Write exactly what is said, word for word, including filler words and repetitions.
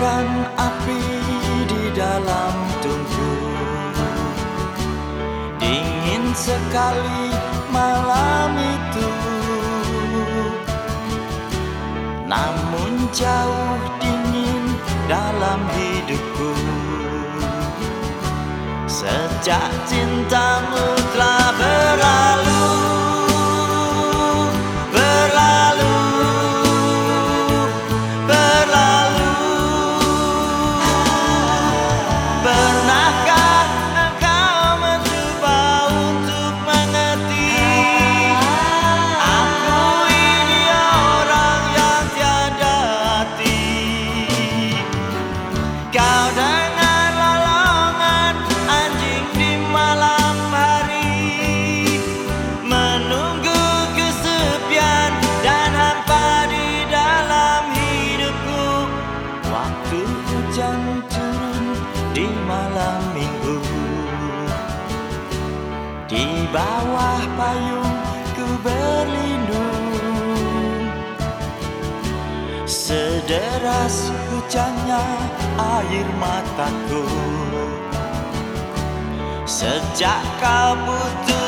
bagaikan api di dalam tungku. Dingin sekali malam itu, namun jauh dingin dalam hidupku. Sejak cintamu telah berlalu, berlalu, berlalu. Pernahkah engkau mencoba untuk mengerti? Aku ini orang yang tiada hati. Kau dengan lolongan anjing di malam hari, menunggu kesepian dan hampa di dalam hidupku. Waktu hujan turun di malam minggu, di bawah payung ku berlindung. Sederas hujannya air mataku, sejak kau putus